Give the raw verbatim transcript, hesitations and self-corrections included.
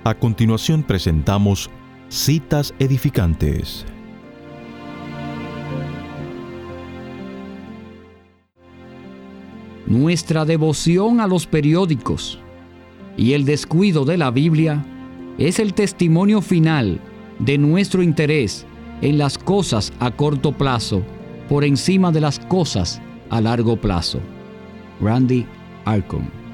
A continuación presentamos Citas Edificantes. Nuestra devoción a los periódicos y el descuido de la Biblia es el testimonio final de nuestro interés en las cosas a corto plazo por encima de las cosas a largo plazo. Randy Alcorn.